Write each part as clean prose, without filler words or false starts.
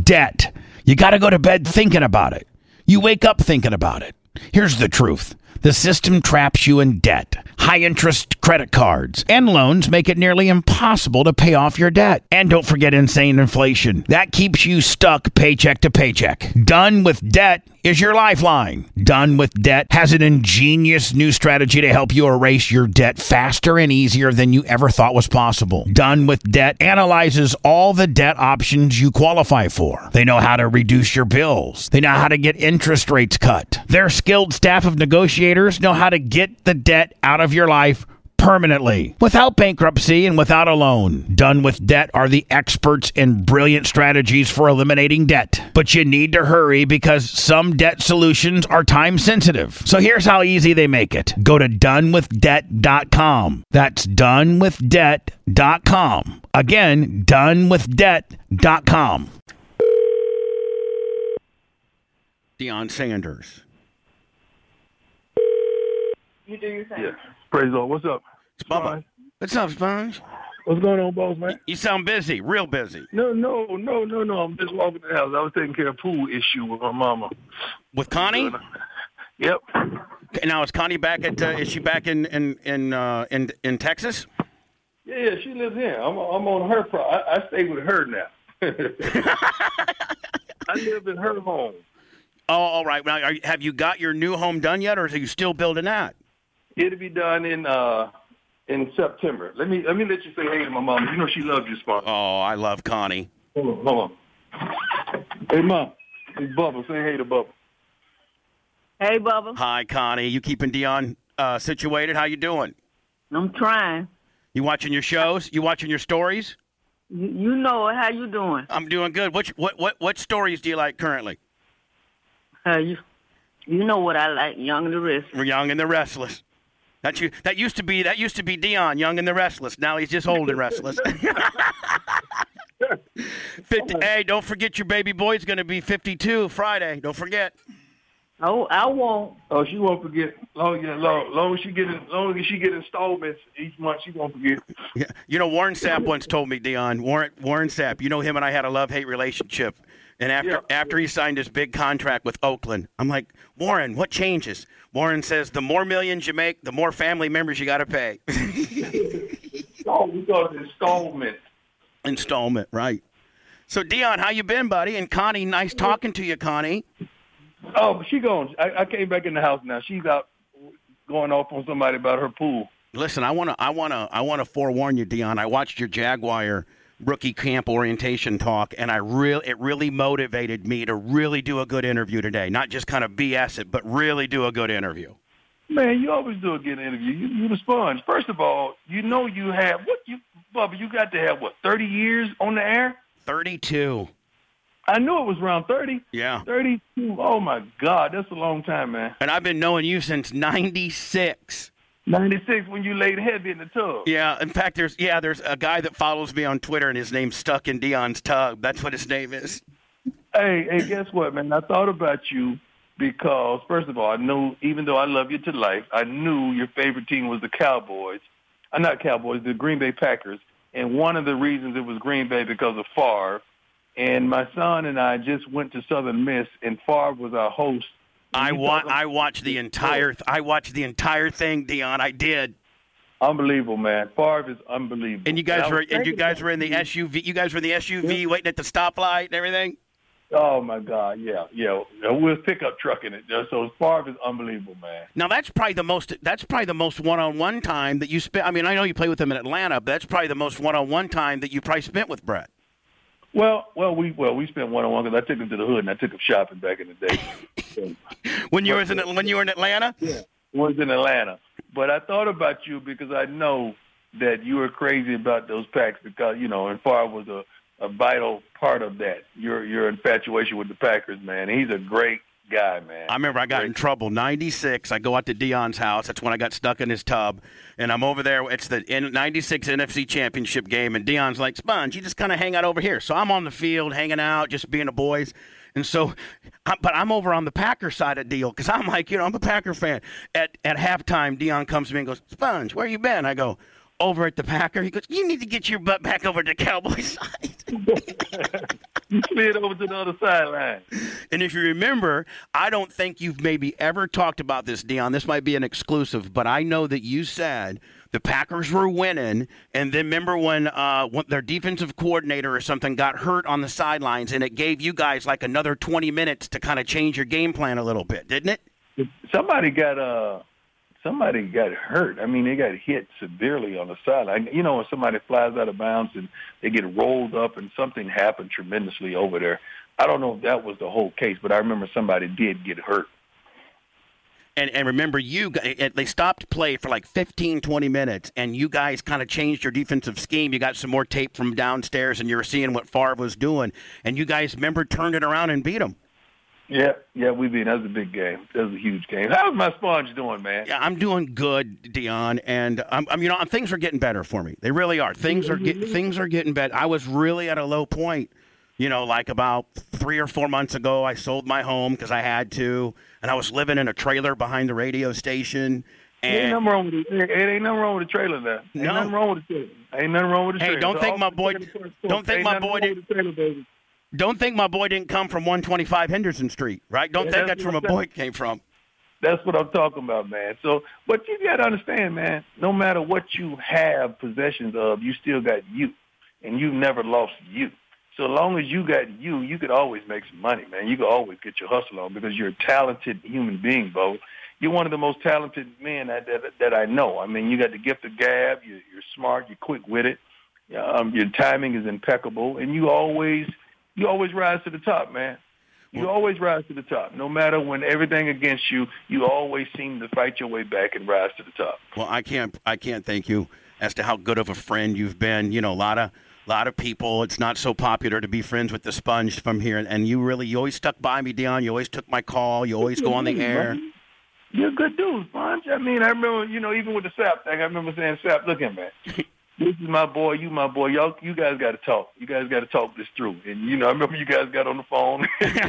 Debt. You got to go to bed thinking about it. You wake up thinking about it. Here's the truth. The system traps you in debt. High-interest credit cards and loans make it nearly impossible to pay off your debt. And don't forget insane inflation. That keeps you stuck paycheck to paycheck. Done with Debt is your lifeline. Done with Debt has an ingenious new strategy to help you erase your debt faster and easier than you ever thought was possible. Done with Debt analyzes all the debt options you qualify for. They know how to reduce your bills. They know how to get interest rates cut. Their skilled staff of negotiators know how to get the debt out of your life permanently, without bankruptcy and without a loan. Done with Debt are the experts in brilliant strategies for eliminating debt. But you need to hurry because some debt solutions are time sensitive. So here's how easy they make it. Go to donewithdebt.com. That's donewithdebt.com. Again, donewithdebt.com. Deion Sanders. You do your thing. Yeah. Praise the Lord. What's up? It's Bubba. What's up, Sponge? What's going on, boss man? You sound busy, real busy. No. I'm just walking the house. I was taking care of pool issue with my mama. With Connie? Yep. Okay, now is Connie back at? Is she back in Texas? Yeah, she lives here. I'm on her. I stay with her now. I live in her home. Oh, all right. Now, have you got your new home done yet, or are you still building that? It'll be done in September. Let me let you say hey to my mom. You know she loves you, Spot. Oh, I love Connie. Hold on. Hey, Mom. It's Bubba. Say hey to Bubba. Hey, Bubba. Hi, Connie. You keeping Deion situated? How you doing? I'm trying. You watching your shows? You watching your stories? You know it. How you doing? I'm doing good. What stories do you like currently? You know what I like. Young and the Restless. Young and the Restless. That used to be Deion, Young and the Restless. Now he's just old and restless. Hey, don't forget your baby boy's going to be 52 Friday. Don't forget. Oh, I won't. Oh, she won't forget. Long as she get installments each month, she won't forget. Yeah. You know, Warren Sapp once told me, Deion. Warren Sapp. You know, him and I had a love-hate relationship. And after he signed his big contract with Oakland, I'm like, Warren, what changes? Warren says, the more millions you make, the more family members you got to pay. Oh, we got an installment. Installment, right. So, Deion, how you been, buddy? And Connie, nice talking to you, Connie. Oh, she gone. I came back in the house now. She's out going off on somebody about her pool. Listen, I wanna forewarn you, Deion. I watched your Jaguar rookie camp orientation talk, and it really motivated me to really do a good interview today. Not just kind of BS it, but really do a good interview. Man, you always do a good interview. You the sponge. First of all, you know you have Bubba, you got to have 30 years on the air? 32. I knew it was around 30. Yeah. 32. Oh my God, that's a long time, man. And I've been knowing you since 96. 96 when you laid heavy in the tub. Yeah, in fact, there's a guy that follows me on Twitter, and his name's Stuck in Deion's Tub. That's what his name is. Hey, guess what, man? I thought about you because, first of all, I knew, even though I love you to life, I knew your favorite team was the Cowboys. Not Cowboys, the Green Bay Packers. And one of the reasons it was Green Bay because of Favre. And my son and I just went to Southern Miss, and Favre was our host. I watched the entire thing, Deion. I did. Unbelievable, man. Favre is unbelievable. And you guys were in the SUV. You guys were in the SUV waiting at the stoplight and everything. Oh my God, yeah. We're pickup trucking it. So Favre is unbelievable, man. Now that's probably the most one-on-one time that you spent. I mean, I know you played with him in Atlanta, but that's probably the most one-on-one time that you probably spent with Brett. Well, we spent one-on-one because I took him to the hood and I took him shopping back in the day. So, when you were in Atlanta? Yeah, was in Atlanta. But I thought about you because I know that you were crazy about those Packs because, and Favre was a vital part of that. Your infatuation with the Packers, man. He's a great guy, man. I remember I got in trouble. 96, I go out to Deion's house. That's when I got stuck in his tub. And I'm over there. It's the 96 NFC Championship game. And Deion's like, Sponge, you just kind of hang out over here. So I'm on the field hanging out, just being the boys. And so, but I'm over on the Packer side of the deal because I'm like, I'm a Packer fan. At halftime, Deion comes to me and goes, Sponge, where you been? I go, over at the Packer. He goes, you need to get your butt back over to the Cowboy side. You slid over to the other sideline. And if you remember, I don't think you've maybe ever talked about this, Dion. This might be an exclusive, but I know that you said the Packers were winning, and then remember when their defensive coordinator or something got hurt on the sidelines, and it gave you guys like another 20 minutes to kind of change your game plan a little bit, didn't it? Somebody got hurt. I mean, they got hit severely on the sideline. You know, when somebody flies out of bounds and they get rolled up and something happened tremendously over there. I don't know if that was the whole case, but I remember somebody did get hurt. And remember, they stopped play for like 15, 20 minutes, and you guys kind of changed your defensive scheme. You got some more tape from downstairs, and you were seeing what Favre was doing. And you guys, remember, turned it around and beat them. Yeah, we beat. That was a big game. That was a huge game. How's my sponge doing, man? Yeah, I'm doing good, Dion, and things are getting better for me. They really are. Things are getting better. I was really at a low point. You know, like about 3 or 4 months ago, I sold my home because I had to, and I was living in a trailer behind the radio station. And ain't nothing wrong with it. Ain't nothing wrong with the trailer there. Ain't nothing wrong with the trailer. Ain't nothing wrong with the trailer. Hey, don't think my boy didn't come from 125 Henderson Street, right? Don't think that's where my boy came from. That's what I'm talking about, man. So, but you got to understand, man, no matter what you have possessions of, you still got you, and you've never lost you. So as long as you got you could always make some money, man. You could always get your hustle on because you're a talented human being, Bo. You're one of the most talented men that I know. I mean, you got the gift of gab. You're smart. You're quick with it. Your timing is impeccable, and you always rise to the top, man. You always rise to the top. No matter when everything against you, you always seem to fight your way back and rise to the top. Well, I can't thank you as to how good of a friend you've been. You know, a lot of people, it's not so popular to be friends with the Sponge from here, and you always stuck by me, Dion. You always took my call. You always go on the air. You're a good dude, Sponge. I mean, I remember, even with the Sap thing, I remember saying, Sap, look at me. This is my boy, you my boy. You guys got to talk. You guys got to talk this through. And, I remember you guys got on the phone.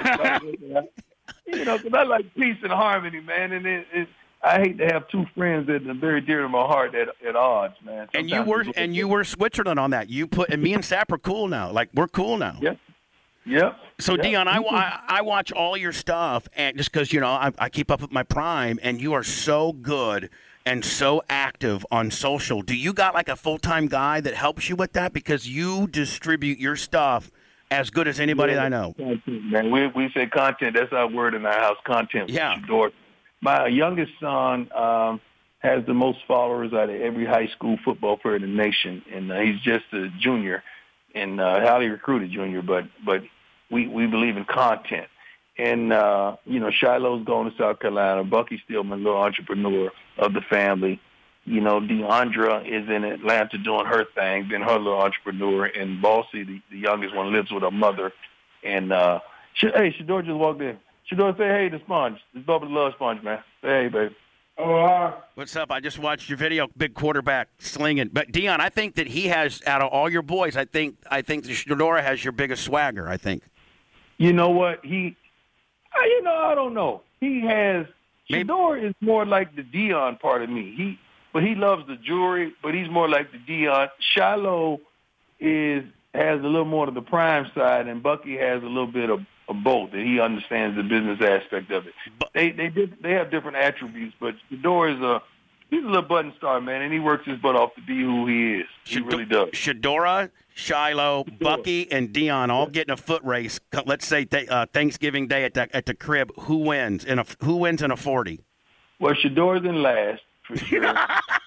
Because I like peace and harmony, man. And I hate to have two friends that are very dear to my heart at odds, man. Sometimes and you were Switzerland on that. And me and Sap are cool now. Like, we're cool now. Yep. So, Dion, I watch all your stuff, and just because, I keep up with my prime, and you are so good and so active on social. Do you got like a full-time guy that helps you with that? Because you distribute your stuff as good as anybody that I know. Content, man. We say content. That's our word in our house, content. Yeah. My youngest son has the most followers out of every high school football player in the nation, and he's just a junior and highly recruited junior, but we believe in content. And, Shiloh's going to South Carolina. Bucky's still my little entrepreneur of the family. Deandra is in Atlanta doing her thing, being her little entrepreneur. And Bossy, the youngest one, lives with her mother. And, Shador just walked in. Shador, say hey to Sponge. This Bubba Love Sponge, man. Say hey, baby. Oh, What's up? I just watched your video, big quarterback slinging. But Dion, I think that he has, out of all your boys, I think that Shador has your biggest swagger. I think. You know what? I don't know. He has. Shador is more like the Dion part of me. But he loves the jewelry, but he's more like the Dion. Shiloh has a little more of the prime side, and Bucky has a little bit of both. That he understands the business aspect of it. They have different attributes, but Shador is he's a little button star, man, and he works his butt off to be who he is. He really does. Shadora, Shiloh, Bucky, and Dion all get in a foot race. Let's say Thanksgiving Day at the crib. Who wins in a 40? Well, Shador's in last for sure.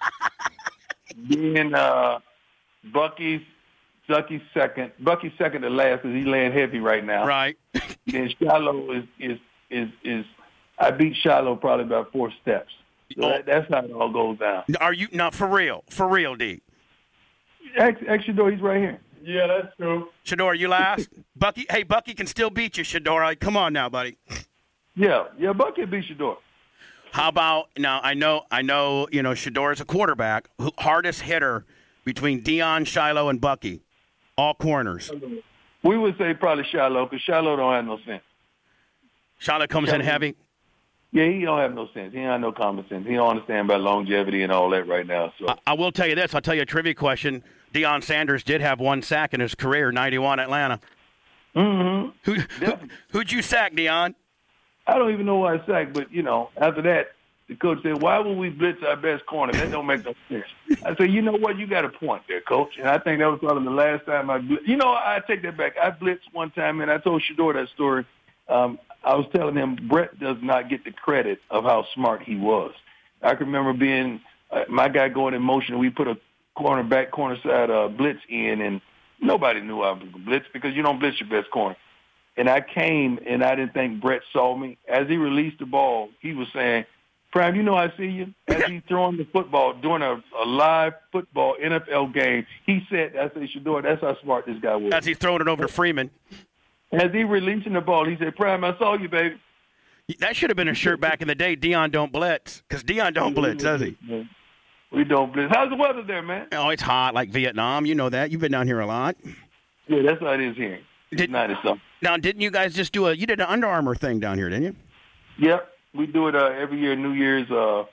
Then Bucky's second. Bucky's second to last because he's laying heavy right now. Right. Then Shiloh is I beat Shiloh probably about 4 steps. So that's how it all goes down. Are you not for real? For real, D? Ask Shador, he's right here. yeah, that's true. Shador, you last? Bucky can still beat you, Shador. Come on now, buddy. Yeah, Bucky beat Shador. How about now? I know. Shador is a quarterback. Hardest hitter between Dion, Shiloh, and Bucky, all corners. We would say probably Shiloh because Shiloh don't have no sense. Shiloh comes in heavy. Yeah, he don't have no sense. He don't have no common sense. He don't understand about longevity and all that right now. So I will tell you this. I'll tell you a trivia question. Deion Sanders did have one sack in his career, 91 Atlanta. Mm-hmm. Who'd you sack, Deion? I don't even know why I sacked, but, after that, the coach said, why would we blitz our best corner? That don't make no sense. I said, you know what? You got a point there, coach. And I think that was probably the last time I blitzed. I take that back. I blitzed one time, and I told Shador that story. I was telling him Brett does not get the credit of how smart he was. I can remember being my guy going in motion, and we put a corner side blitz in, and nobody knew I was going to blitz because you don't blitz your best corner. And I came, and I didn't think Brett saw me. As he released the ball, he was saying, Prime, I see you. As he's throwing the football during a live football NFL game, he said, I said, Shador, that's how smart this guy was. As he's throwing it over to Freeman. As he releasing the ball, he said, Prime, I saw you, baby. That should have been a shirt back in the day, Deion don't blitz, because Deion don't blitz, does he? We don't blitz. How's the weather there, man? Oh, it's hot like Vietnam. You know that. You've been down here a lot. Yeah, that's how it is here. It's 90-something. Now, didn't you guys just you did an Under Armour thing down here, didn't you? Yep. We do it every year. New Year's,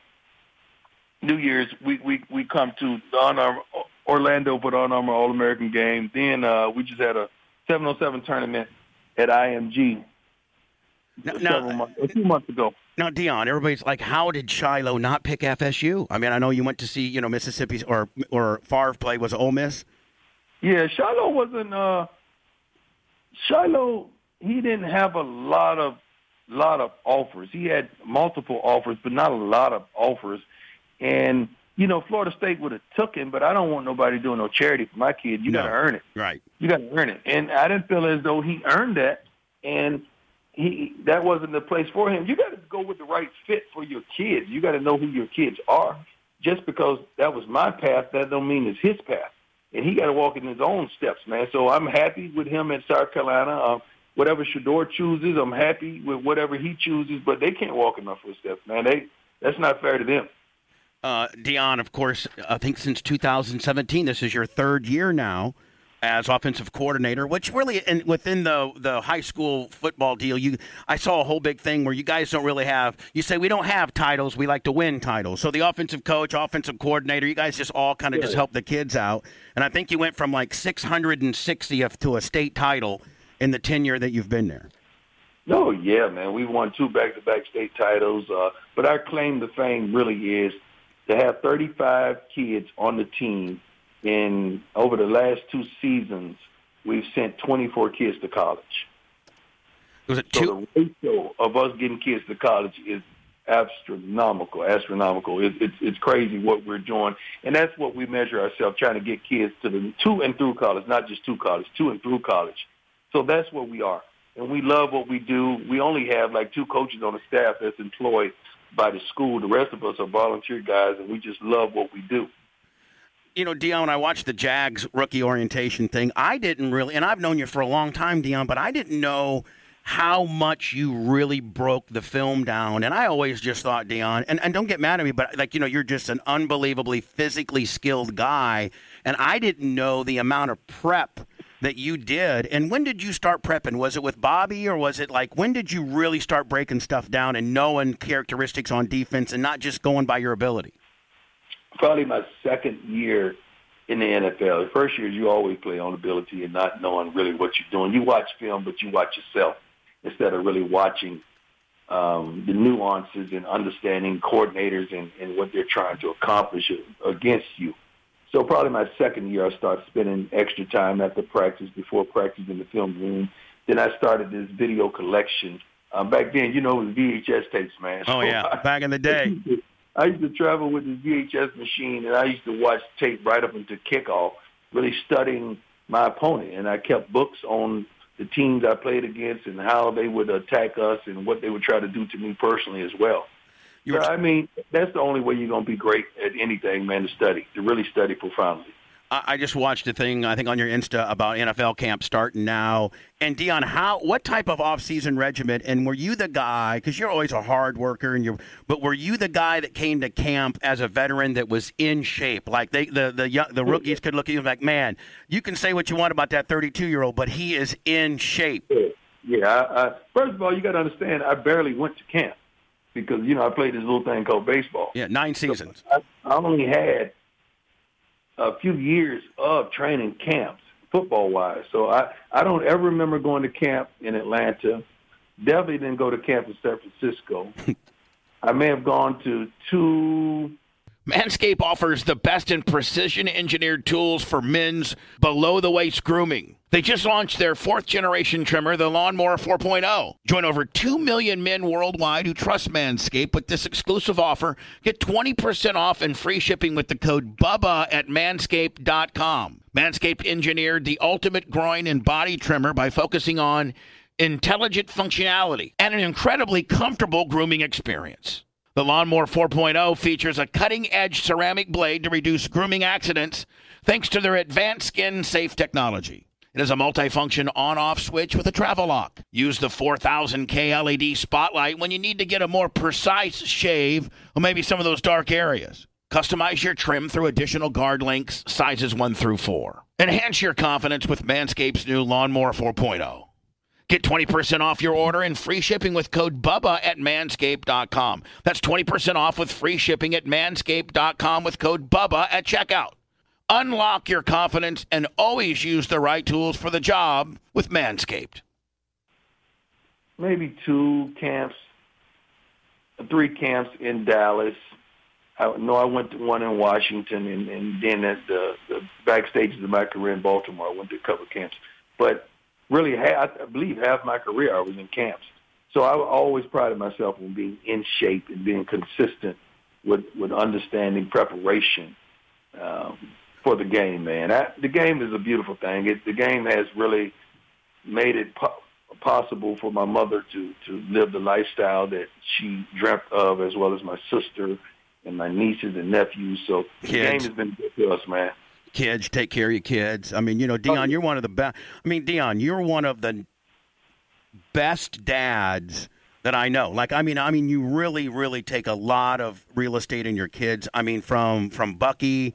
we come to the Orlando for the Under Armour All-American game. Then we just had a 7-on-7 tournament at IMG a few months ago. Now, Deion, everybody's like, how did Shiloh not pick FSU? I mean, I know you went to see, Mississippi or Favre play. Was it Ole Miss? Yeah, Shiloh wasn't. Shiloh, he didn't have a lot of offers. He had multiple offers, but not a lot of offers. And, Florida State would have took him, but I don't want nobody doing no charity for my kid. You got to earn it. Right. You got to earn it. And I didn't feel as though he earned that, and that wasn't the place for him. You got to go with the right fit for your kids. You got to know who your kids are. Just because that was my path, that don't mean it's his path. And he got to walk in his own steps, man. So I'm happy with him at South Carolina. Whatever Shador chooses, I'm happy with whatever he chooses, but they can't walk in my footsteps, man. That's not fair to them. Deion, of course, I think since 2017, this is your third year now as offensive coordinator, which really, within the high school football deal, I saw a whole big thing where you guys don't really have, you say we don't have titles, we like to win titles. So the offensive coach, offensive coordinator, you guys just all kind of just help the kids out. And I think you went from like 660th to a state title in the tenure that you've been there. Oh, yeah, man. We won 2 back-to-back state titles. But our claim to fame really is to have 35 kids on the team. And over the last 2 seasons, we've sent 24 kids to college. Was it so the ratio of us getting kids to college is astronomical. It's crazy what we're doing. And that's what we measure ourselves, trying to get kids to and through college, not just to college, to and through college. So that's what we are. And we love what we do. We only have like 2 coaches on the staff that's employed by the school. The rest of us are volunteer guys, and we just love what we do. Deion, I watched the Jags rookie orientation thing. I didn't really, and I've known you for a long time, Deion, but I didn't know how much you really broke the film down. And I always just thought, Deion, and don't get mad at me, but you're just an unbelievably physically skilled guy. And I didn't know the amount of prep that you did. And when did you start prepping? Was it with Bobby, or was it when did you really start breaking stuff down and knowing characteristics on defense and not just going by your ability? Probably my second year in the NFL. The first year, you always play on ability and not knowing really what you're doing. You watch film, but you watch yourself instead of really watching the nuances and understanding coordinators and what they're trying to accomplish against you. So probably my second year, I started spending extra time after practice, before practice in the film room. Then I started this video collection. Back then, it was VHS tapes, man. Oh, yeah, back in the day. I used to travel with this VHS machine, and I used to watch tape right up into kickoff, really studying my opponent. And I kept books on the teams I played against and how they would attack us and what they would try to do to me personally as well. That's the only way you're going to be great at anything, man, to really study profoundly. I just watched a thing, I think, on your Insta about NFL camp starting now. And, Deion, what type of off-season regimen, and were you the guy, because you're always a hard worker, but were you the guy that came to camp as a veteran that was in shape? Like the rookies could look at you like, man, you can say what you want about that 32-year-old, but he is in shape. Yeah. First of all, you got to understand, I barely went to camp because, I played this little thing called baseball. Yeah, 9 seasons. So I only had a few years of training camps, football-wise. So I don't ever remember going to camp in Atlanta. Definitely didn't go to camp in San Francisco. I may have gone to 2. Manscaped offers the best in precision-engineered tools for men's below-the-waist grooming. They just launched their 4th-generation trimmer, the Lawnmower 4.0. Join over 2 million men worldwide who trust Manscaped with this exclusive offer. Get 20% off and free shipping with the code BUBBA at manscaped.com. Manscaped engineered the ultimate groin and body trimmer by focusing on intelligent functionality and an incredibly comfortable grooming experience. The Lawnmower 4.0 features a cutting-edge ceramic blade to reduce grooming accidents thanks to their advanced skin-safe technology. It has a multifunction on-off switch with a travel lock. Use the 4000K LED spotlight when you need to get a more precise shave or maybe some of those dark areas. Customize your trim through additional guard lengths, sizes 1 through 4. Enhance your confidence with Manscaped's new Lawnmower 4.0. Get 20% off your order and free shipping with code BUBBA at manscaped.com. That's 20% off with free shipping at manscaped.com with code BUBBA at checkout. Unlock your confidence and always use the right tools for the job with Manscaped. Maybe 2 camps, 3 camps in Dallas. I know I went to one in Washington, and then at the backstages of my career in Baltimore, I went to a couple of camps. But really, I believe half my career I was in camps. So I always prided myself on being in shape and being consistent with understanding preparation for the game, man. The game is a beautiful thing. The game has really made it possible for my mother to live the lifestyle that she dreamt of, as well as my sister and my nieces and nephews. So the game has been good to us, man. Kids, take care of your kids. I mean, Deion, you're one of the best. I mean, Deion, you're one of the best dads that I know. Like, I mean, you really, really take a lot of real estate in your kids. I mean, from Bucky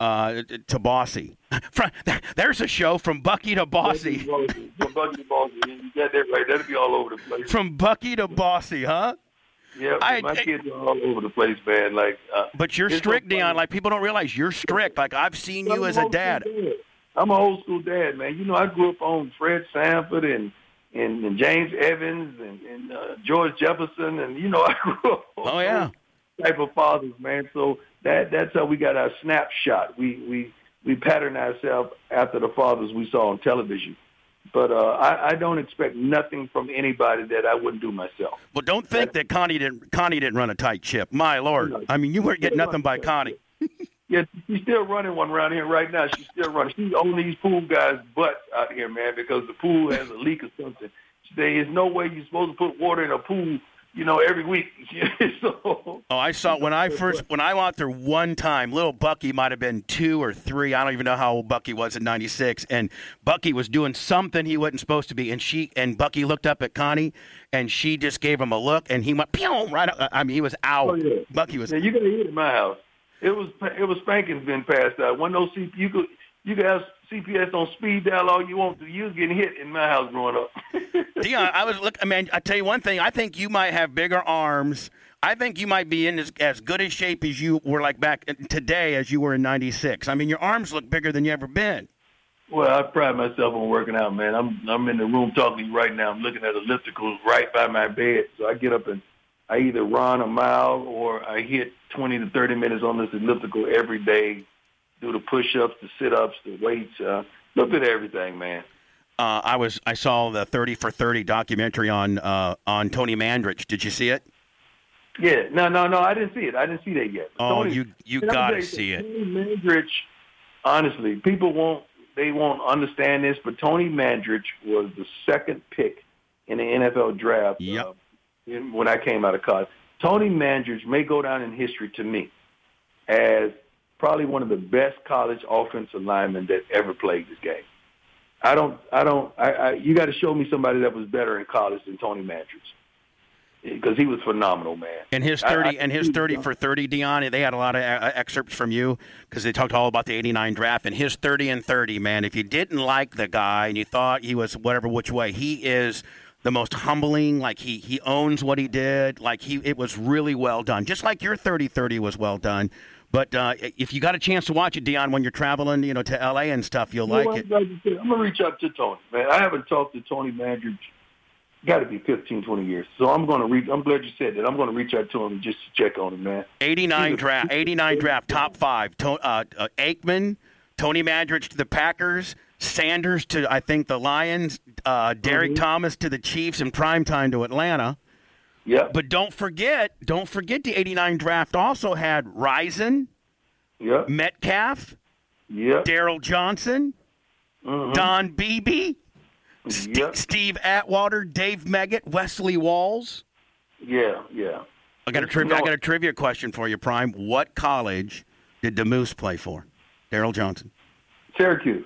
to Bossy. There's a show from Bucky to Bossy. From Bucky to Bossy. You got that right. That'll be all over the place. From Bucky to Bossy, huh? Yeah, my kids are all over the place, man. Like, but you're strict, Deion. Like, people don't realize you're strict. Like, I've seen you as a dad. I'm an old school dad, man. I grew up on Fred Sanford and James Evans and George Jefferson, and I grew up on those type of fathers, man. So that's how we got our snapshot. We pattern ourselves after the fathers we saw on television. But I don't expect nothing from anybody that I wouldn't do myself. Well, don't think that Connie didn't run a tight ship. My Lord. I mean, you weren't getting nothing by Connie. Yeah, she's still running one around here right now. She's still running. She's on these pool guys' butts out here, man, because the pool has a leak or something. There is no way you're supposed to put water in a pool, every week. So, I saw when I went out there one time, little Bucky might have been 2 or 3. I don't even know how old Bucky was in '96. And Bucky was doing something he wasn't supposed to be. And Bucky looked up at Connie, and she just gave him a look, and he went pew right up. I mean, he was out. Oh, yeah. Bucky was. Yeah, you got to hit in my house. It was spankings been passed out. One of those you could have CPS on speed dial all you want to. You was getting hit in my house growing up. Deion, I tell you one thing. I think you might have bigger arms. I think you might be in as good a shape as you were like back today as you were in '96. I mean, your arms look bigger than you ever been. Well, I pride myself on working out, man. I'm in the room talking to you right now. I'm looking at ellipticals right by my bed. So I get up and I either run a mile or I hit 20 to 30 minutes on this elliptical every day. Do the push-ups, the sit-ups, the weights, a little bit of everything, man. I saw the 30 for 30 documentary on Tony Mandrich. Did you see it? Yeah, no, I didn't see it. I didn't see that yet. But Tony, you got to see it. Tony Mandrich, honestly, people won't understand this, but Tony Mandrich was the second pick in the NFL draft. Yep. When I came out of college. Tony Mandrich may go down in history to me as probably one of the best college offensive linemen that ever played this game. You got to show me somebody that was better in college than Tony Mandrich, because he was phenomenal, man. And his 30 for 30, Deion, they had a lot of excerpts from you because they talked all about the '89 draft. And his 30 and 30, man, if you didn't like the guy and you thought he was whatever which way, he is the most humbling. Like he owns what he did. Like it was really well done. Just like your 30-30 was well done. But if you got a chance to watch it, Dion, when you're traveling, to L.A. and stuff, you'll like it. I'm going to reach out to Tony, man. I haven't talked to Tony Mandridge, got to be 15, 20 years. So I'm going to reach. I'm glad you said that. I'm going to reach out to him just to check on him, man. 89 draft, top 5. Aikman, Tony Mandridge to the Packers, Sanders to, I think, the Lions, Derek Thomas to the Chiefs, and primetime to Atlanta. Yep. But don't forget the 89 draft also had Rison, Metcalf, Daryl Johnson, Don Beebe, Steve Atwater, Dave Meggett, Wesley Walls. Yeah. I got a trivia question for you, Prime. What college did the Moose play for? Daryl Johnson. Syracuse.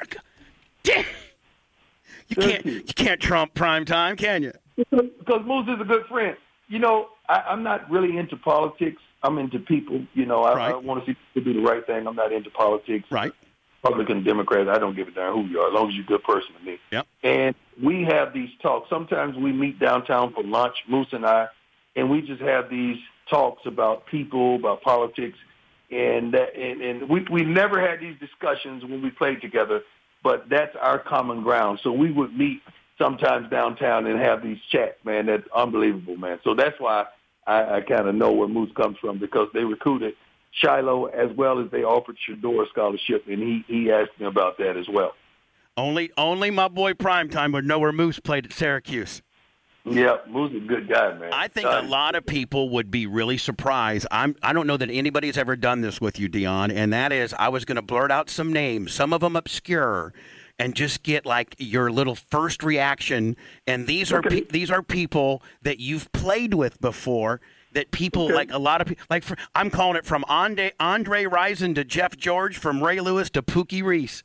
You can't trump prime time, can you? Because Moose is a good friend. I'm not really into politics. I'm into people. I want to see people do the right thing. I'm not into politics. Right. Republican, Democrat, I don't give a damn who you are, as long as you're a good person to me. Yep. And we have these talks. Sometimes we meet downtown for lunch, Moose and I, and we just have these talks about people, about politics. And we never had these discussions when we played together, but that's our common ground. So we would meet sometimes downtown and have these chats, man. That's unbelievable, man. So that's why I kind of know where Moose comes from, because they recruited Shiloh as well as they offered Shador a scholarship, and he asked me about that as well. Only my boy Primetime would know where Moose played at Syracuse. Yeah, Moose is a good guy, man. I think a lot of people would be really surprised. I don't know that anybody's ever done this with you, Dion, and that is I was going to blurt out some names, some of them obscure, and just get like your little first reaction. And these are people that you've played with before. That people like a lot of people I'm calling it from Andre Rison to Jeff George, from Ray Lewis to Pookie Reese.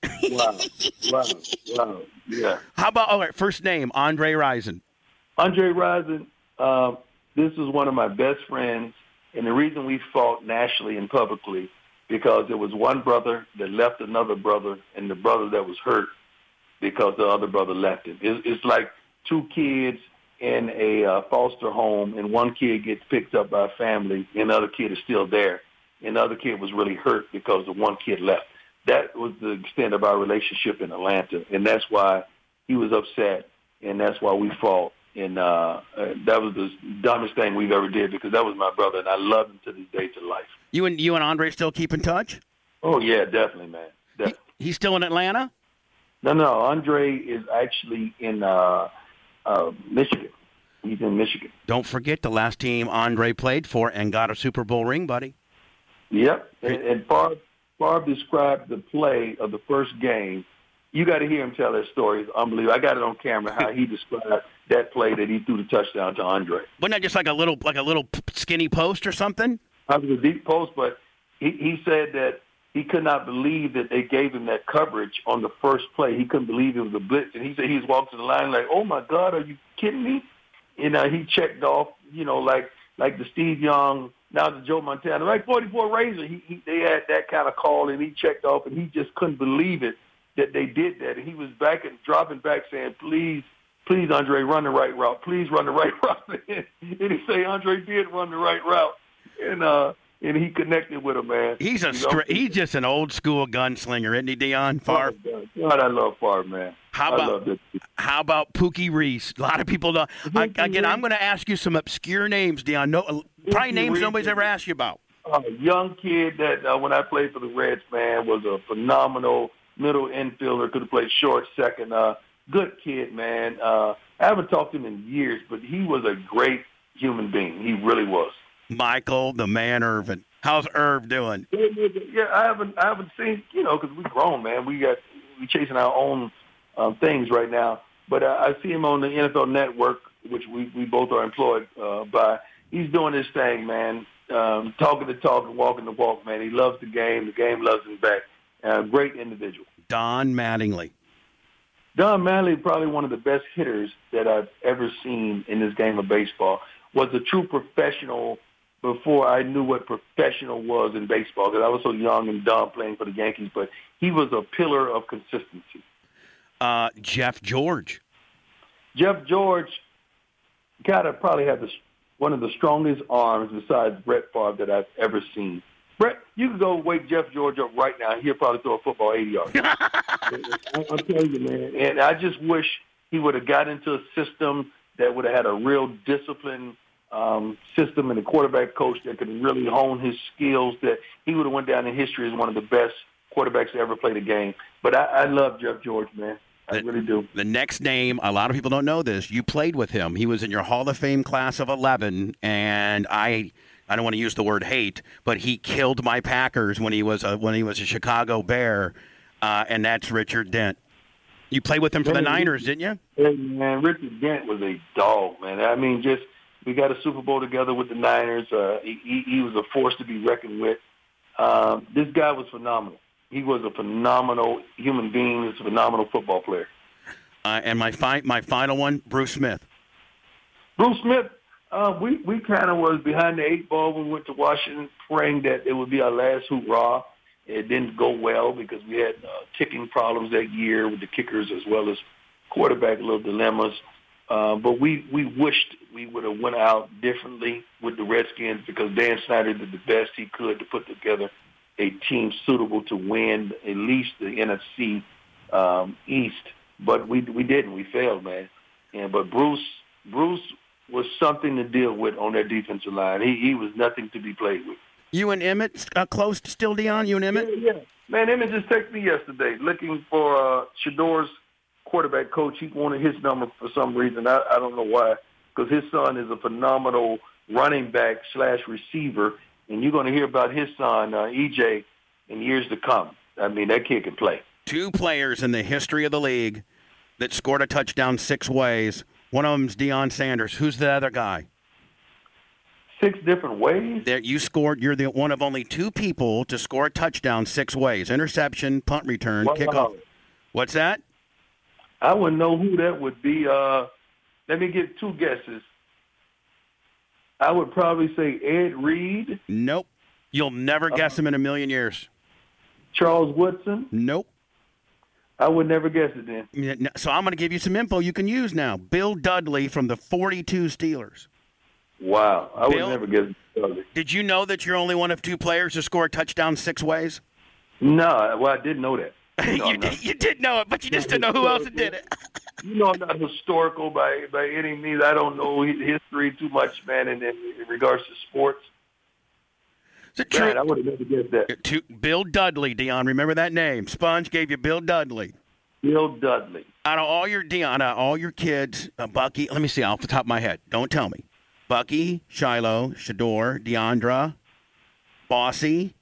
Wow. Yeah. How about first name Andre Rison? Andre Rison. This is one of my best friends, and the reason we fought nationally and publicly because there was one brother that left another brother, and the brother that was hurt because the other brother left him. It's like two kids in a foster home, and one kid gets picked up by a family, and the other kid is still there, and the other kid was really hurt because the one kid left. That was the extent of our relationship in Atlanta, and that's why he was upset, and that's why we fought. And that was the dumbest thing we've ever did, because that was my brother, and I love him to this day to life. You and Andre still keep in touch? Oh, yeah, definitely, man. Definitely. He's still in Atlanta? No, Andre is actually in Michigan. He's in Michigan. Don't forget the last team Andre played for and got a Super Bowl ring, buddy. Yep. And Barb described the play of the first game. You got to hear him tell that story. It's unbelievable. I got it on camera how he described that play that he threw the touchdown to Andre. Wasn't that just like a little skinny post or something? That was a deep post, but he said that he could not believe that they gave him that coverage on the first play. He couldn't believe it was a blitz. And he said he was walking to the line like, oh, my God, are you kidding me? And he checked off, like the Steve Young, now the Joe Montana, like 44 Razor. They had that kind of call, and he checked off, and he just couldn't believe it that they did that. And he was back and dropping back saying, please, Andre, run the right route. Please run the right route. And he say Andre did run the right route. And he connected with him, man. He's just an old school gunslinger, isn't he, Dion? Favre. God, I love Favre, man. How about Pookie Reese? A lot of people don't. Again, I'm going to ask you some obscure names, Dion. Probably names nobody's ever asked you about. A young kid that when I played for the Reds, man, was a phenomenal middle infielder. Could have played short, second. Good kid, man. I haven't talked to him in years, but he was a great human being. He really was. Michael, the man, Irvin. How's Irv doing? Yeah, I haven't seen, because we're grown, man. We chasing our own things right now. But I see him on the NFL Network, which we both are employed by. He's doing his thing, man. Talking the talk and walking the walk, man. He loves the game. The game loves him back. Great individual. Don Mattingly. Don Mattingly, probably one of the best hitters that I've ever seen in this game of baseball. Was a true professional before I knew what professional was in baseball, because I was so young and dumb playing for the Yankees, but he was a pillar of consistency. Jeff George. Jeff George probably had one of the strongest arms besides Brett Favre that I've ever seen. Brett, you can go wake Jeff George up right now. He'll probably throw a football 80 yards. I'm telling you, man. And I just wish he would have got into a system that would have had a real disciplined system and a quarterback coach that could really hone his skills, that he would have went down in history as one of the best quarterbacks to ever play the game. But I love Jeff George, man. I really do. The next name, a lot of people don't know this. You played with him. He was in your Hall of Fame class of 11, and I don't want to use the word hate, but he killed my Packers when he was a Chicago Bear, and that's Richard Dent. You played with him for the Niners, didn't you? Hey, man, Richard Dent was a dog, man. I mean, we got a Super Bowl together with the Niners. He was a force to be reckoned with. This guy was phenomenal. He was a phenomenal human being. He was a phenomenal football player. And my final one, Bruce Smith. Bruce Smith, we kind of was behind the eight ball when we went to Washington, praying that it would be our last hoorah. It didn't go well because we had kicking problems that year with the kickers as well as quarterback little dilemmas. But we wished we would have went out differently with the Redskins because Dan Snyder did the best he could to put together a team suitable to win at least the NFC East. But we didn't. We failed, man. But Bruce was something to deal with on that defensive line. He was nothing to be played with. You and Emmett close still, Dion? You and Emmett? Yeah. Man, Emmett just texted me yesterday looking for Shador's quarterback coach. He wanted his number for some reason. I don't know why, because his son is a phenomenal running back / receiver, and you're going to hear about his son, EJ, in years to come. I mean, that kid can play. 2 players in the history of the league that scored a touchdown 6 ways. One of them's Deion Sanders. Who's the other guy? 6 different ways? You're the one of only 2 people to score a touchdown 6 ways. Interception, punt return, kickoff. What's that? I wouldn't know who that would be. Let me get 2 guesses. I would probably say Ed Reed. Nope. You'll never guess him in a million years. Charles Woodson. Nope. I would never guess it then. So I'm going to give you some info you can use now. Bill Dudley from the 42 Steelers. Wow. I would never guess Dudley. Did you know that you're only one of 2 players to score a touchdown 6 ways? No. Well, I didn't know that. You did know it, but you just didn't know who else did it. You know, I'm not historical by any means. I don't know history too much, man, in regards to sports. Man, I would have never guessed that. Bill Dudley, Dion. Remember that name. Sponge gave you Bill Dudley. Bill Dudley. Out of all your all your kids, Bucky, let me see off the top of my head. Don't tell me. Bucky, Shiloh, Shador, Deandra, Bossy,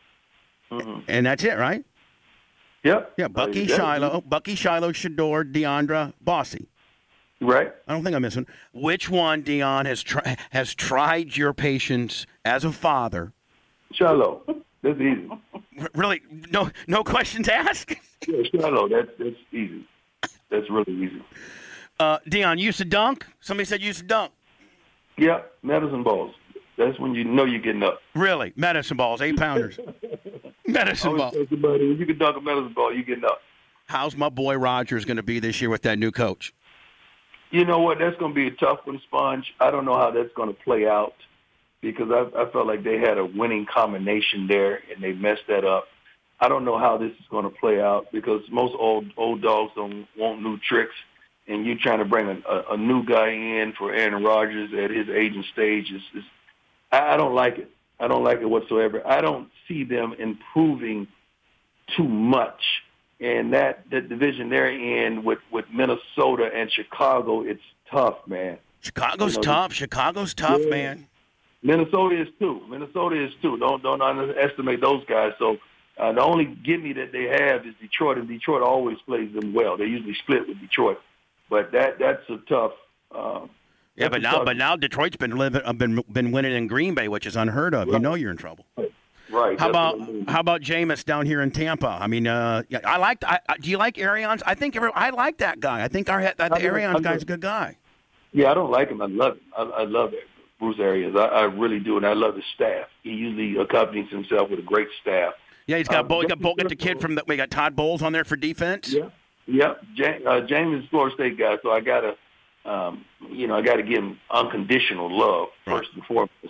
and that's it, right? Yep. Yeah, Bucky, Shiloh, Shador, Deandra, Bossy. Right. I don't think I'm missing. Which one, Dion, has tried your patience as a father? Shiloh. That's easy. Really? No questions asked? Yeah, Shiloh. That's easy. That's really easy. Dion, you used to dunk? Somebody said you used to dunk. Yeah, medicine balls. That's when you know you're getting up. Really? Medicine balls, 8-pounders. Medicine balls. If you can dunk a medicine ball, you're getting up. How's my boy Rodgers going to be this year with that new coach? You know what? That's going to be a tough one, Sponge. I don't know how that's going to play out because I felt like they had a winning combination there, and they messed that up. I don't know how this is going to play out because most old dogs don't want new tricks, and you trying to bring a new guy in for Aaron Rodgers at his age and stage is I don't like it. I don't like it whatsoever. I don't see them improving too much. And that division they're in with Minnesota and Chicago, it's tough, man. Chicago's tough, man. Minnesota is too. Don't underestimate those guys. So the only gimme that they have is Detroit, and Detroit always plays them well. They usually split with Detroit, but that's a tough. But now Detroit's been winning in Green Bay, which is unheard of. Right. You know you're in trouble. Right. How about Jameis down here in Tampa? I mean, do you like Arians? I like that guy. I think the Arians guy's a good guy. Yeah, I don't like him. I love him. I love it. Bruce Arians. I really do, and I love his staff. He usually accompanies himself with a great staff. Yeah, he's got the kid from we got Todd Bowles on there for defense. Yeah. James is a Florida State guy, so I gotta give him unconditional love first and foremost.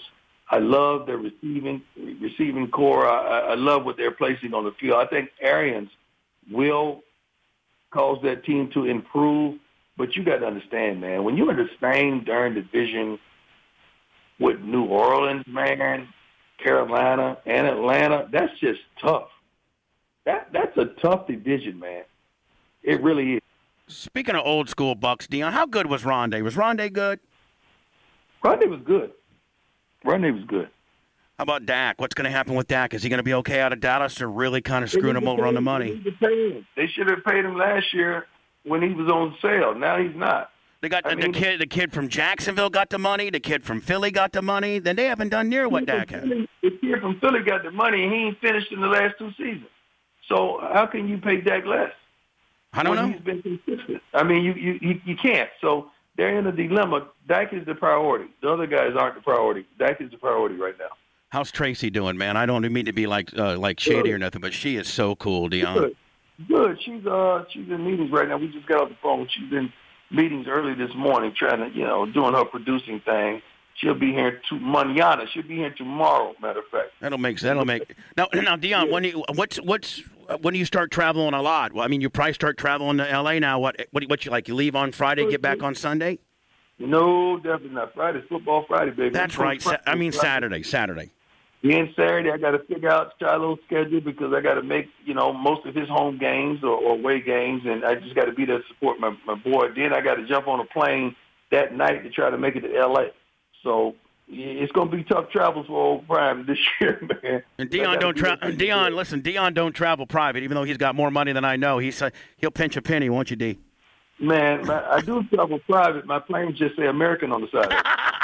I love their receiving core. I love what they're placing on the field. I think Arians will cause that team to improve. But you got to understand, man, when you're in the same darn division with New Orleans, man, Carolina, and Atlanta, that's just tough. That's a tough division, man. It really is. Speaking of old school Bucks, Dion, how good was Rondé? Was Rondé good? Rondé was good. Rondé was good. How about Dak? What's going to happen with Dak? Is he going to be okay out of Dallas or really kind of screwing him over on the money? They should have paid him last year when he was on sale. Now he's not. They got the kid from Jacksonville got the money. The kid from Philly got the money. Then they haven't done near what Dak had. The kid from Philly got the money, and he ain't finished in the last 2 seasons. So how can you pay Dak less? I don't know. He's been consistent. I mean, you can't. So they're in a dilemma. Dak is the priority. The other guys aren't the priority. Dak is the priority right now. How's Tracy doing, man? I don't mean to be like shady or nothing, but she is so cool, Dion. Good. She's in meetings right now. We just got off the phone. She's in meetings early this morning, trying to doing her producing thing. She'll be here mañana. She'll be here tomorrow. Matter of fact. That'll make. Now, Dion, when do you start traveling a lot? Well, I mean, you probably start traveling to L.A. now. What you like? You leave on Friday, get back on Sunday? No, definitely not. Friday's football Friday, baby. That's right. Saturday. Then Saturday, I got to figure out Shiloh's schedule because I got to make, most of his home games or away games, and I just got to be there to support my boy. Then I got to jump on a plane that night to try to make it to L.A. So it's going to be tough travels for old Prime this year, man. And Dion don't travel private, even though he's got more money than I know. He'll pinch a penny, won't you, D? Man, I do travel private. My planes just say American on the side.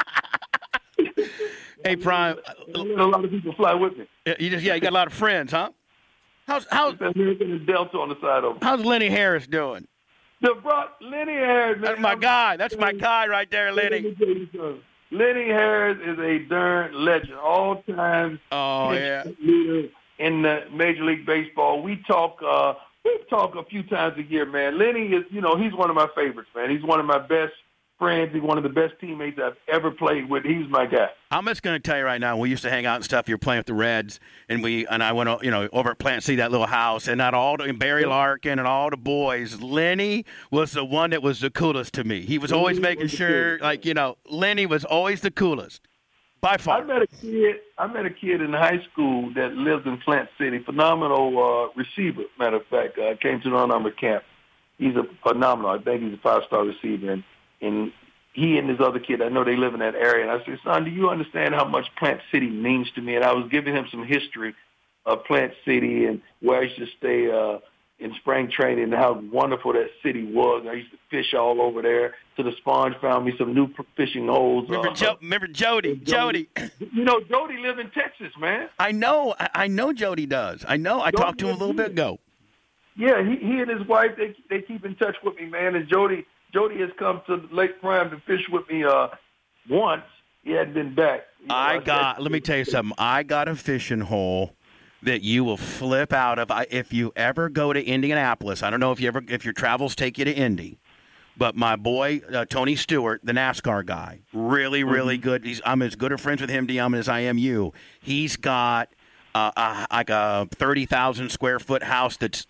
Hey, Prime. A lot of people fly with me. You got a lot of friends, huh? How's American and Delta on the side of them. How's Lenny Harris doing? Lenny Harris, man. That's my guy. That's my guy right there, Lenny. Lenny Harris is a darn legend, all-time leader in the Major League Baseball. We talk a few times a year, man. Lenny is, he's one of my favorites, man. He's one of my best friends. He's one of the best teammates I've ever played with. He's my guy. I'm just going to tell you right now, we used to hang out and stuff. You were playing with the Reds, and I went, over at Plant, see that little house, and Barry Larkin and all the boys. Lenny was the one that was the coolest to me. He was always making sure, Lenny was always the coolest, by far. I met a kid in high school that lives in Plant City. Phenomenal receiver, matter of fact. Came to the Under camp. He's a phenomenal. I think he's a 5-star receiver, and he and this other kid, I know they live in that area. And I said, son, do you understand how much Plant City means to me? And I was giving him some history of Plant City and where I used to stay in spring training and how wonderful that city was. I used to fish all over there. So the Sponge found me some new fishing holes. Remember Jody? Jody. Jody lives in Texas, man. I know Jody does. I know. I talked to him a little bit ago. Yeah, he and his wife, they keep in touch with me, man. And Jody has come to Lake Prime to fish with me once. He hadn't been back. Let me tell you something. I got a fishing hole that you will flip out of. If you ever go to Indianapolis, I don't know if your travels take you to Indy, but my boy Tony Stewart, the NASCAR guy, really, really good. I'm as good of friends with him, Dion, as I am you. He's got like a 30,000 square foot house that's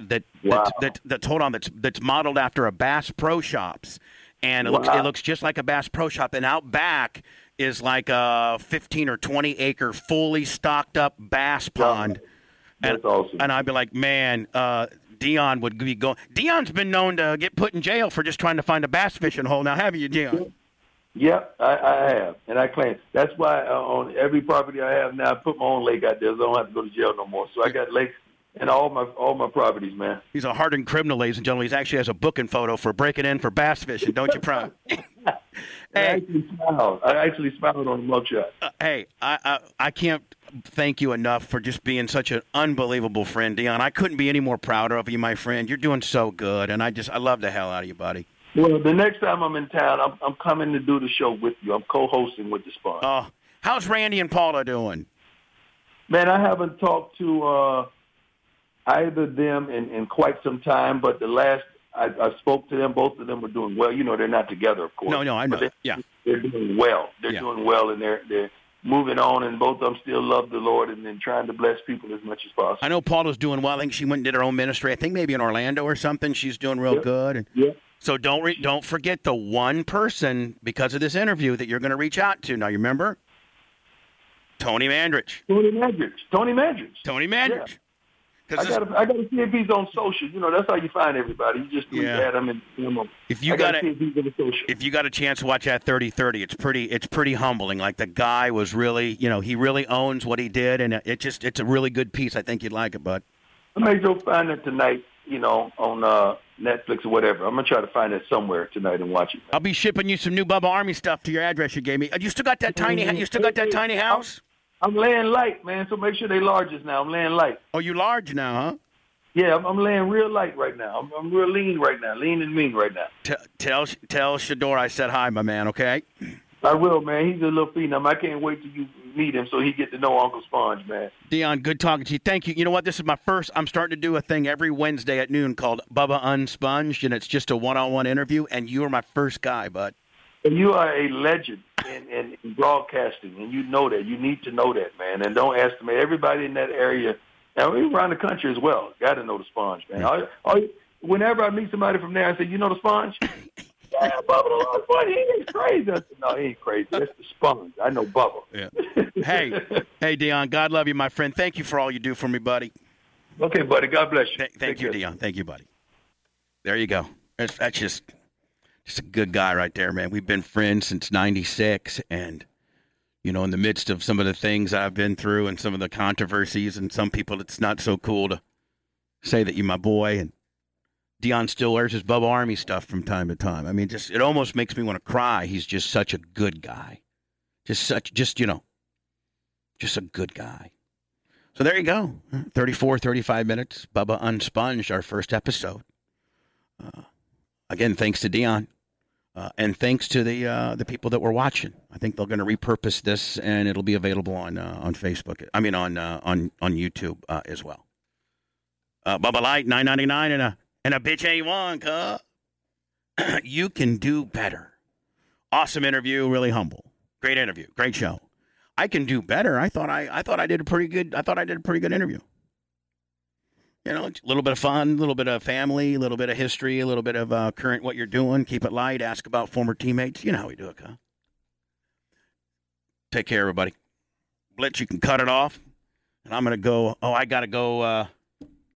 modeled after a Bass Pro Shops, and it looks just like a Bass Pro Shop. And out back is like a 15 or 20 acre fully stocked up bass pond. That's awesome. And I'd be like, man, Dion would be going. Dion's been known to get put in jail for just trying to find a bass fishing hole. Now, have you, Dion? Yep, I have, and I claim. That's why on every property I have now, I put my own lake out there, so I don't have to go to jail no more. So I got lakes in all my properties, man. He's a hardened criminal, ladies and gentlemen. He actually has a booking photo for breaking in for bass fishing. Don't you, Prime? I actually smiled on the mugshot. Hey, I can't thank you enough for just being such an unbelievable friend, Dion. I couldn't be any more prouder of you, my friend. You're doing so good, and I love the hell out of you, buddy. Well, the next time I'm in town, I'm coming to do the show with you. I'm co-hosting with the Sponge. How's Randy and Paula doing? Man, I haven't talked to either of them in quite some time, but the last I spoke to them, both of them were doing well. They're not together, of course. No, I know. They're doing well. They're doing well, and they're moving on, and both of them still love the Lord and then trying to bless people as much as possible. I know Paula's doing well. I think she went and did her own ministry. I think maybe in Orlando or something. She's doing real good. And so don't forget the one person, because of this interview, that you're going to reach out to. Now, you remember? Tony Mandrich. Tony Mandrich. Yeah. I gotta see if he's on social. You know, that's how you find everybody. You just tweet at him and if you got a chance to watch that 30-30, it's pretty humbling. Like, the guy was really, he really owns what he did, and it's a really good piece. I think you'd like it, bud. I may go find it tonight, on Netflix or whatever. I'm gonna try to find it somewhere tonight and watch it. I'll be shipping you some new Bubba Army stuff to your address you gave me. You still got that tiny? You still got that tiny house? I'm laying light, man, so make sure they larges now. I'm laying light. Oh, you large now, huh? Yeah, I'm laying real light right now. I'm real lean right now, lean and mean right now. Tell Shador I said hi, my man, okay? I will, man. He's a little phenom. I can't wait till you meet him so he get to know Uncle Sponge, man. Dion, good talking to you. Thank you. You know what? This is my first. I'm starting to do a thing every Wednesday at noon called Bubba Unsponged, and it's just a one-on-one interview, and you are my first guy, bud. You are a legend in broadcasting, and you know that. You need to know that, man. And don't estimate everybody in that area, and around the country as well. Got to know the Sponge, man. Whenever I meet somebody from there, I say, "You know the Sponge?" Yeah, Bubba the Sponge. He ain't crazy. I said, "No, he ain't crazy. That's the Sponge. I know Bubba." Yeah. Hey, Dion. God love you, my friend. Thank you for all you do for me, buddy. Okay, buddy. God bless you. Thank you, Dion. Thank you, buddy. There you go. That's just a good guy right there, man. We've been friends since '96, and in the midst of some of the things I've been through and some of the controversies, and some people, it's not so cool to say that you're my boy. And Dion still wears his Bubba Army stuff from time to time. I mean, it almost makes me want to cry. He's just such a good guy. Just a good guy. So there you go. 35 minutes. Bubba Unsponged, our first episode. Again, thanks to Dion, and thanks to the people that were watching. I think they're going to repurpose this, and it'll be available on Facebook. I mean, on YouTube as well. Bubba Light, $9.99 and a bitch A1, cuh. You can do better. Awesome interview, really humble. Great interview, great show. I can do better. I thought I did a pretty good interview. A little bit of fun, a little bit of family, a little bit of history, a little bit of current what you're doing. Keep it light. Ask about former teammates. You know how we do it, huh? Take care, everybody. Blitz, you can cut it off. And I'm going to go. I got to go